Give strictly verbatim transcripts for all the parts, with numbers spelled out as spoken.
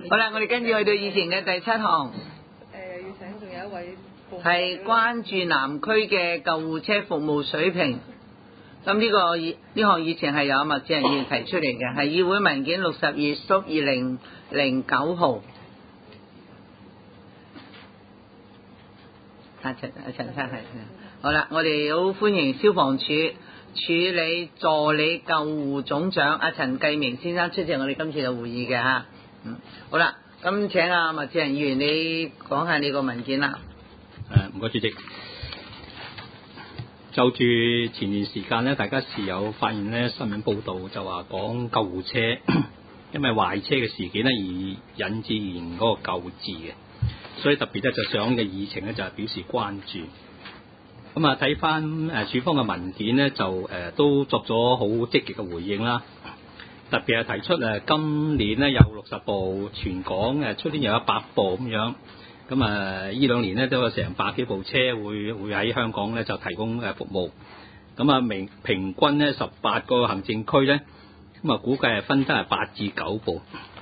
好啦，我哋跟住去到以前嘅第七項， 誒要請仲有一位係關注南區嘅救護車服務水平。咁呢、這個呢項議程係由麥志仁議員提出嚟嘅，係議會文件六十二縮二零零九號。阿陳阿陳生係，好啦，我哋好歡迎消防處處理助理救護總長阿陳繼明先生出席我哋今次嘅會議嘅嚇。嗯，好啦，咁請阿麥志仁議員你講下你個文件啦。 誒，唔該主席。就住前段時間咧，大家是有發現咧新聞報導就話講救護車因為壞車嘅事件咧而引致完嗰個救治嘅，所以特別咧就上嘅議程咧就係表示關注。咁啊睇翻誒處方嘅文件咧就誒、呃、都作咗好積極嘅回應啦，特別係提出誒今年咧有六十部，全港誒出年有一百部咁樣。咁啊，呢兩年咧都有成百幾部車會會喺香港咧就提供誒服務。咁啊，平平均咧十八個行政區咧，咁啊估計係分得係八至九部。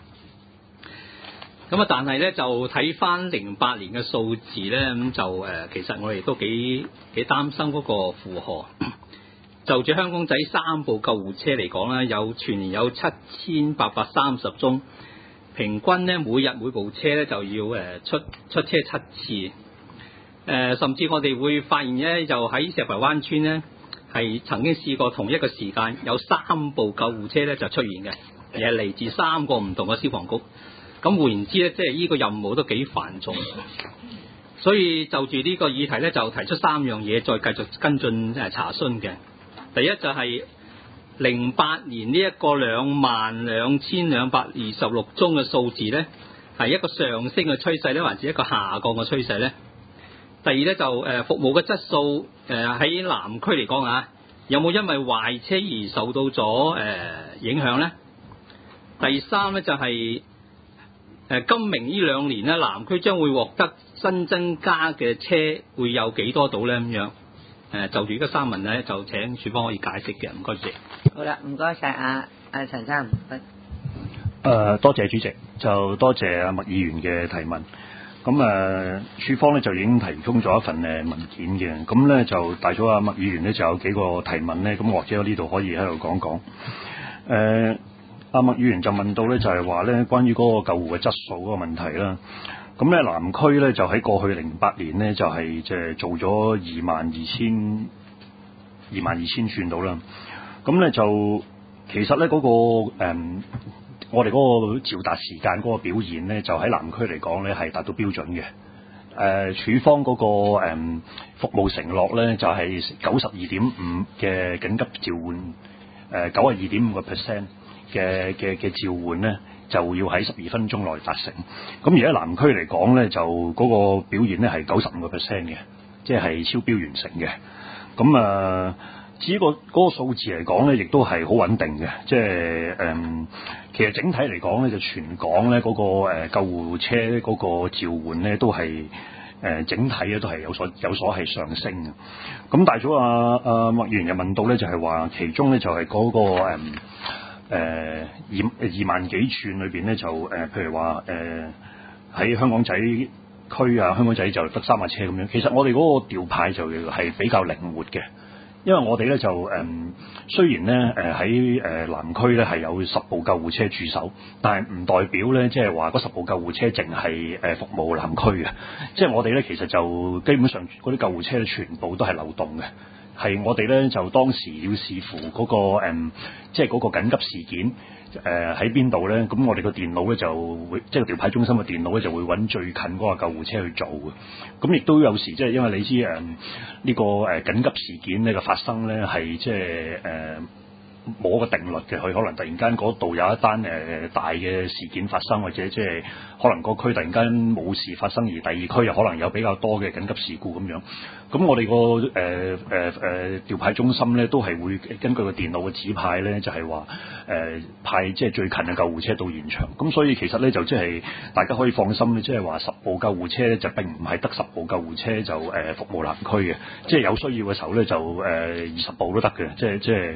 咁啊，但係咧就睇翻零八年嘅數字咧，咁就誒其實我哋都幾幾擔心嗰個負荷。就住香港仔三部救護車嚟講咧，有全年有七千八百三十宗。平均咧每日每部車咧就要誒出出車七次，誒、呃、甚至我哋會發現咧，就喺石排灣村咧係曾經試過同一個時間有三部救護車咧就出現嘅，而係嚟自三個唔同嘅消防局。咁換言之咧，即係呢個任務都幾繁重，所以就住呢個議題咧就提出三樣嘢，再繼續跟進誒查詢嘅。第一就係、是。零八年呢一個兩萬兩千兩百二十六宗嘅數字呢，係一個上升嘅趨勢呢，還是一個下降嘅趨勢呢？第二呢，就誒服務嘅質素誒喺南區嚟講啊，有冇因為壞車而受到咗誒影響呢？第三呢，就係誒今明呢兩年呢，南區將會獲得新增加嘅車會有幾多度呢？咁樣誒就住呢個三問呢，就請處方可以解釋嘅，唔該主席。 好啦，唔該晒阿阿陳生。誒、 呃，多謝主席，就多謝阿麥議員嘅提問。咁誒、呃，處方咧就已經提供咗一份誒文件嘅，咁咧就帶咗阿麥議員咧就有幾個提問咧，咁或者我呢度可以喺度講講。誒、呃，阿麥議員就問到咧就係話咧關於嗰個救護嘅質素嗰個問題啦。咁咧南區咧就喺過去零八年咧就係即係做咗二萬二千二萬二千轉到啦。咁咧就其實咧嗰、那個、嗯、我哋嗰個召達時間嗰個表現咧，就喺南區嚟講咧係達到標準嘅。誒、呃，處方嗰、那個、嗯、服務承諾咧就係九十二點五嘅緊急召喚，誒九十二點五個 percent 嘅嘅嘅召喚咧，就要喺十二分鐘內達成。咁而家南區嚟講咧，就嗰個表現咧係九十五個 percent 嘅，即係超標完成嘅。咁啊〜、呃至於個嗰個數字嚟講咧，亦都係好穩定嘅，即係誒，其實整體嚟講咧，就全港咧嗰個誒救護車嗰個召喚咧，都係誒整體咧都係有所有所係上升嘅。咁大咗阿阿麥議員又問到咧，就係話其中咧就係嗰個誒誒二二萬幾寸裏邊咧，就誒譬如話誒喺香港仔區啊，香港仔就得三架車咁樣。其實我哋嗰個調派就係比較靈活嘅。因為我哋咧就誒、嗯，雖然咧誒喺誒南區咧係有十部救護車駐守，但係唔代表咧即係話嗰十部救護車淨係誒服務南區嘅，即係我哋咧其實就基本上嗰啲救護車咧全部都係流動嘅，係我哋咧就當時要視乎嗰、那個誒，即係嗰個緊急事件。誒喺邊度咧？咁我哋個電腦咧就會，即係調派中心嘅電腦咧就會揾最近嗰個救護車去做嘅。咁亦都有時即係因為你知誒呢、這個誒緊急事件咧嘅發生咧係即係誒冇個定律嘅，佢可能突然間嗰度有一單誒、呃、大嘅事件發生，或者即係可能個區突然間冇事發生，而第二區又可能有比較多嘅緊急事故咁樣。咁我哋個誒誒誒調派中心咧都係會根據個電腦嘅指派咧，就係話誒派即係最近嘅救護車到現場。咁所以其實咧就即係大家可以放心咧，即係話十部救護車咧就並唔係得十部救護車就誒、呃、服務南區嘅，即係有需要嘅時候咧就誒二十部都得嘅，即係即係。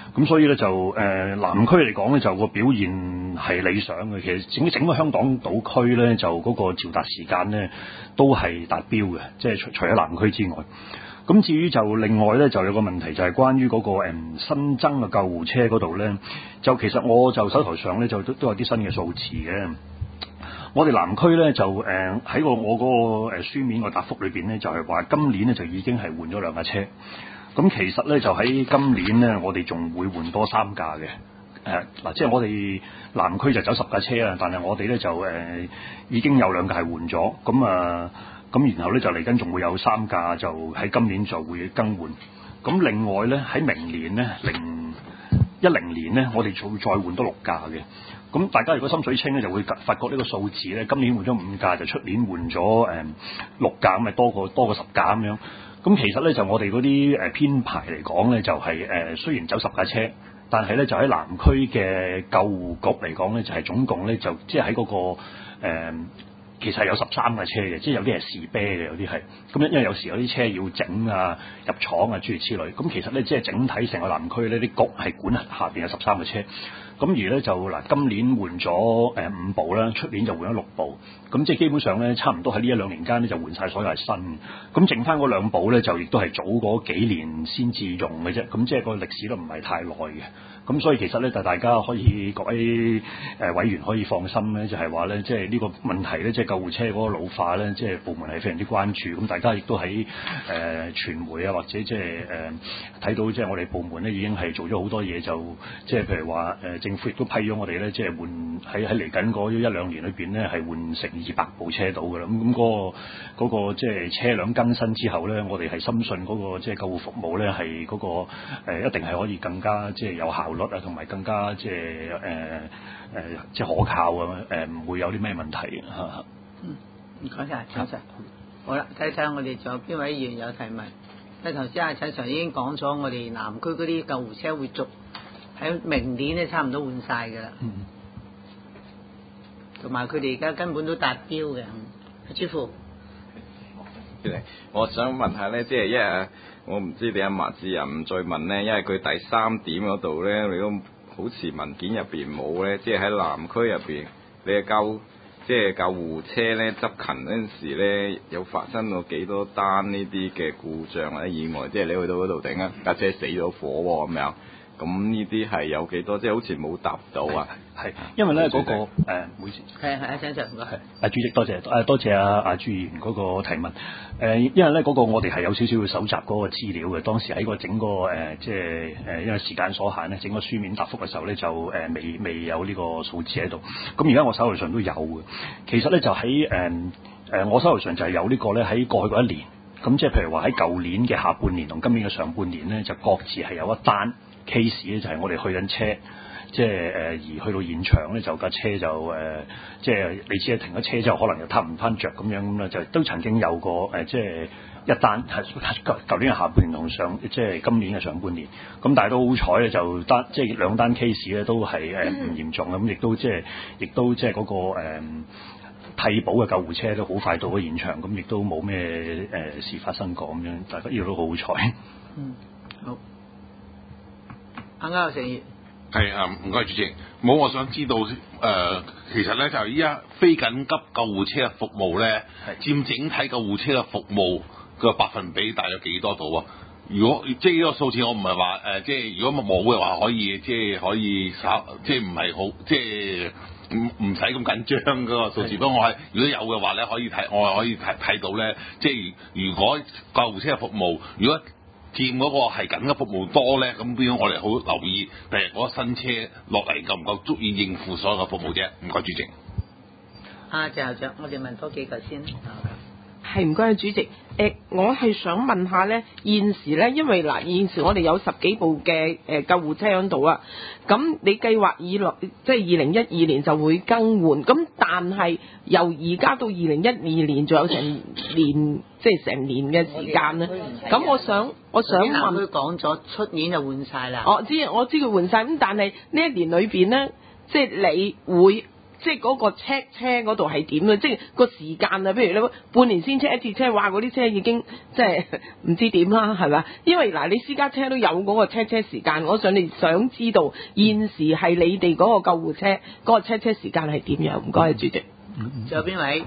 咁所以咧就誒、呃、南區嚟講咧就個表現係理想嘅。其實整整個香港島區咧就嗰個召達時間咧都係達標嘅，即係除除咗南區之外。咁至於就另外咧就有個問題就係關於嗰、那個、嗯、新增嘅救護車嗰度咧，就其實我就手頭上咧就都都有啲新嘅數字嘅。我哋南區咧就誒喺、呃、個我嗰個誒書面個答覆裏邊咧就係、是、話今年咧就已經係換咗兩架車。咁其實咧就喺今年咧，我哋仲會換多三架嘅。誒嗱，即係我哋南區就走十架車啊，但係我哋咧就誒、呃、已經有兩架係換咗。咁啊，咁然後咧就嚟緊仲會有三架就喺今年就會更換。咁另外咧喺明年咧零一零年咧，我哋就會再換多六架嘅。咁大家如果心水清咧，就會發覺呢個數字咧，今年換咗五架，就出年換咗誒六架，咁咪多過多過十架咁樣。咁其實咧就我哋嗰啲誒編排嚟講咧，就係、是、誒、呃、雖然走十架車，但係咧就喺南區嘅救護局嚟講咧，就係、是、總共咧就即係喺嗰個、呃、其實係有十三架車嘅，即係有啲係士啤嘅，有啲係咁，因為有時有啲車要整啊、入廠啊諸如此類。咁其實咧即係整體成個南區呢啲局係管下邊有十三個車。咁而咧就嗱，今年換咗誒五部啦，出年就換咗六部，咁即係基本上咧，差唔多喺呢一兩年間咧就換晒所有係新嘅，咁剩翻嗰兩部咧就亦都係早嗰幾年先至用嘅啫，咁即係個歷史都唔係太耐嘅，咁所以其實咧就大家可以各位誒委員可以放心咧，就係話咧即係呢個問題咧，即係救護車嗰個老化咧，即係部門係非常之關注，咁大家亦都喺誒傳媒啊或者即係誒睇到即係我哋部門咧已經係做咗好多嘢，就即係譬如話誒。政府亦都批咗我哋咧，即係換喺喺嚟緊嗰一兩年裏邊咧，係換成二百部車到㗎啦。咁咁嗰個嗰個即係車輛更新之後咧，我哋係深信嗰個即係救護服務咧係嗰個誒一定係可以更加即係有效率啊，同埋更加即係誒誒即係可靠啊，誒唔會有啲咩問題嚇。 嗯，唔該晒，陳 Sir。好啦，睇睇我哋仲有邊位議員有提問？因為頭先阿陳 Sir 已經講咗，我哋南區嗰啲救護車會續。喺明年咧，差唔多換晒㗎啦。嗯。同埋佢哋而家根本都達標嘅。朱副。 我想問下咧，即係因為我唔知你阿麥志仁唔再問咧，因為佢第三點嗰度咧，你都好似文件入邊冇咧，即係喺南區入邊，你嘅救即係救護車咧執勤嗰陣時咧，有發生過幾多單呢啲嘅故障或者意外？即係你去到嗰度頂啊架車死咗火喎咁樣。咁呢啲係有幾多？即係好似冇答到啊！ 係，因為咧嗰、那個誒，唔好意思。 係係啊，張 Sir 唔該。係啊，主席多謝誒，多謝阿阿朱議員嗰個提問。誒、呃，因為咧嗰、那個我哋係有少少要搜集嗰個資料嘅。當時喺個整個誒、呃，即係誒，因為時間所限咧，整個書面答覆嘅時候咧，就誒、呃、未未有呢個數字喺度。咁而家我手頭上都有嘅。其實咧就喺誒誒，我手頭上就係有個呢個咧喺過去嗰一年。咁即係譬如話喺舊年嘅下半年同今年嘅上半年咧，就各自係有一單。case 咧就係我哋去緊車，即係誒、呃、而去到現場咧就架車就誒、呃、即係你知啊，停咗車之後可能又撻唔翻着咁樣咁啦，就都曾經有過誒、呃、即係一單係舊舊年嘅下半年同上即係今年嘅上半年，咁但係都好彩咧就單即係兩單 case 咧都係誒唔嚴重咁，亦都即係亦都即係嗰、那個誒、呃、替補嘅救護車都好快到咗現場，咁亦都冇咩誒事發生過咁樣，大家呢度都好好彩。 嗯，好。啱啱有成員係啊，唔該主席。冇，我想知道誒、呃，其實咧就依家非緊急救護車嘅服務咧，佔整體救護車嘅服務嘅百分比大約幾多度啊？如果即係呢個數字，我唔係話誒，即係如果冇嘅話，可以即係可以稍，即係唔係好，即係唔唔使咁緊張嗰個數字。不過我係如果有嘅話咧，可以睇，我係可以睇睇到咧，即係如果救護車嘅服務，如果佔嗰個係緊急服務多咧，咁變咗我哋好留意，譬如嗰個新車落嚟夠唔夠足以應付所有嘅服務啫。唔該，主席。 啊，謝校長，我哋問多幾個先。 係唔該，主席。誒、呃，我係想問下咧，現時咧，因為嗱、呃，現時我哋有十幾部嘅誒、呃、救護車喺度啊。咁你計劃以來，即係二零一二年就會更換。咁但係由而家到二零一二年，仲有成年，即係成年嘅時間咧。咁我想，我想問， 佢講咗出年就換晒啦。 我知，我知佢換晒。咁但係呢一年裏邊咧，即係你會即係嗰個 check 車嗰度係點嘅？即係個時間啊，譬如你半年先 check 一次車，哇！嗰啲車已經即係唔知點啦，係咪？因為嗱，你私家車都有嗰個 check 車時間，我想你想知道現時係你哋嗰個救護車嗰個 check 車時間係點樣？唔該，主席。 仲有邊位？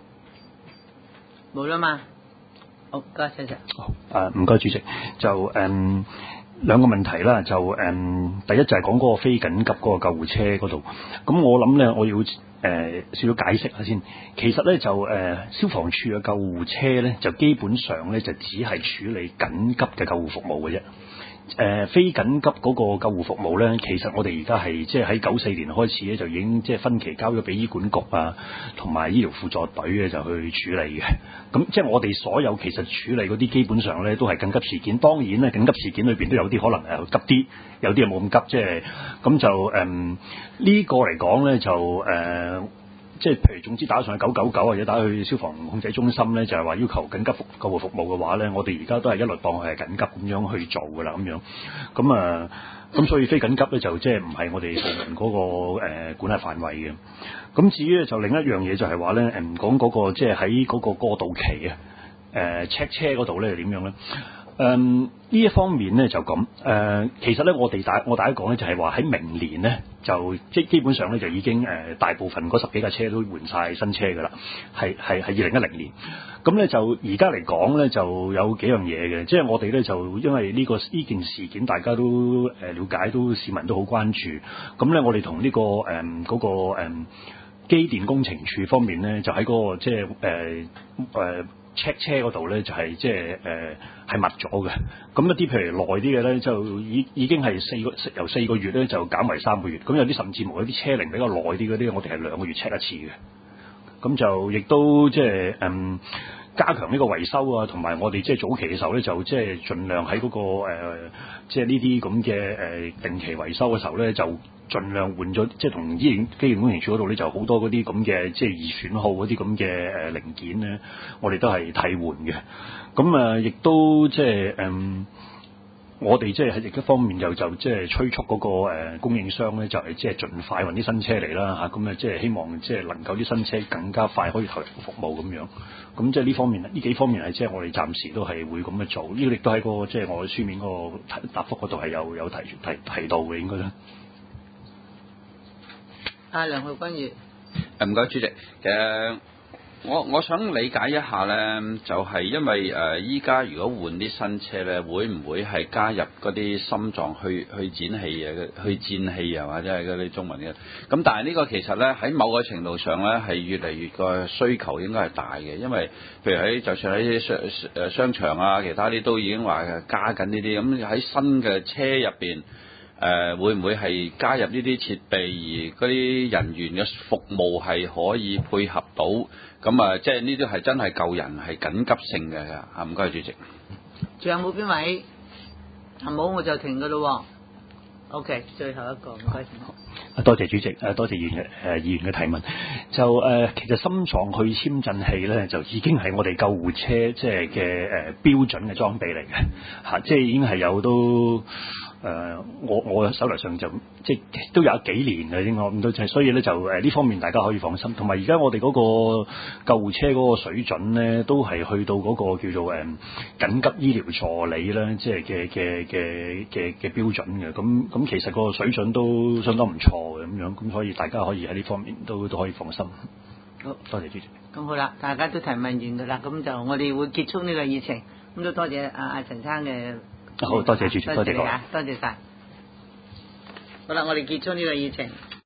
冇啦嘛？好，多謝謝。 好，誒唔該，主席。就誒、嗯、兩個問題啦，就誒、嗯、第一就係講嗰個非緊急嗰個救護車嗰度。咁我諗咧，我要誒、呃、少少解釋下先。其實咧就誒、呃、消防處嘅救護車咧，就基本上咧就只係處理緊急嘅救護服務嘅啫。誒、呃、非緊急嗰個救護服務咧，其實我哋而家係即係喺九四年開始咧，就已經即係分期交咗俾醫管局啊，同埋醫療輔助隊嘅就去處理嘅。咁即係我哋所有其實處理嗰啲基本上咧都係緊急事件。當然咧緊急事件裏邊都有啲可能誒急啲，有啲又冇咁急，即係咁就誒、嗯這個、呢個嚟講咧就誒。呃即係譬如總之打上去九九九或者打去消防控制中心咧，就係話要求緊急服救護服務嘅話咧，我哋而家都係一律當佢係緊急咁樣去做㗎啦，咁樣咁啊，咁所以非緊急咧就即係唔係我哋部門嗰個誒管轄範圍嘅。咁至於咧就另一樣嘢就係話咧誒講嗰個即係喺嗰個過渡期啊誒 check 車嗰度咧係點樣咧？誒呢、嗯、一方面咧就咁誒、呃，其實咧我哋大我大家講咧就係話喺明年咧就即基本上咧就已經誒、呃、大部分嗰十幾架車都換晒新車㗎啦，係係係二零一零年。咁咧就而家嚟講咧就有幾樣嘢嘅，即係我哋咧就因為呢、這個呢件事件大家都誒了解，都市民都好關注。咁咧我哋同呢個誒嗰、呃那個誒、呃、機電工程署方面咧就喺嗰、那個即係誒誒。呃呃 check 車嗰度咧就係即係誒係密咗嘅，咁一啲譬如耐啲嘅咧就已已經係四個由四個月咧就減為三個月，咁有啲甚至乎有啲車齡比較耐啲嗰啲，我哋係兩個月 check 一次嘅，咁就亦都即係誒加強呢個維修啊，同埋我哋即係早期嘅時候咧就即係盡量喺嗰、那個誒即係呢啲咁嘅誒定期維修嘅時候咧就盡量換咗，即係同醫院機電工程署嗰度咧就好多嗰啲咁嘅即係易損耗嗰啲咁嘅誒零件咧，我哋都係替換嘅。咁啊，亦都即係誒，我哋即係喺另一方面就就即係催促嗰個誒供應商咧，就係即係盡快運啲新車嚟啦嚇。咁啊，即係希望即係能夠啲新車更加快可以投入服務咁樣。咁即係呢方面，呢幾方面係即係我哋暫時都係會咁樣做。呢個亦都喺個即係我書面嗰個答覆嗰度係有有提提提到嘅，應該咧。 啊，梁浩君議誒唔該，主席。其實我我想理解一下咧，就係、是、因為誒依家如果換啲新車咧，會唔會係加入嗰啲心臟去去顫器啊、去顫器啊，或者係嗰啲中文嘅？咁但係呢個其實咧喺某個程度上咧係越嚟越個需求應該係大嘅，因為譬如喺就算喺商誒商場啊，其他啲都已經話加緊呢啲，咁喺新嘅車入邊。誒、呃、會唔會係加入呢啲設備，而嗰啲人員嘅服務係可以配合到？咁啊，即係呢啲係真係救人係緊急性嘅嚇。唔該，主席。 仲有冇邊位？冇我就停㗎咯。OK，最後一個唔該。 啊，多謝主席，誒多謝議員嘅誒議員嘅提問。就誒、呃，其實心臟去顫震器咧，就已經係我哋救護車即係嘅誒標準嘅裝備嚟嘅嚇，即係已經係有都。誒、呃，我我手頭上就即係都有幾年嘅應該咁多，就係所以咧就誒呢方面大家可以放心。同埋而家我哋嗰個救護車嗰個水準咧，都係去到嗰個叫做誒、呃、緊急醫療助理咧，即係嘅嘅嘅嘅嘅標準嘅。咁咁其實個水準都相當唔錯嘅咁樣，咁所以大家可以喺呢方面都都可以放心。好，多謝主席。 咁好啦，大家都提問完㗎啦，咁就我哋會結束呢個議程。咁都多謝阿阿陳生嘅。 好，多謝主席，多謝你啊，多謝晒。好啦，我哋結束呢個議程。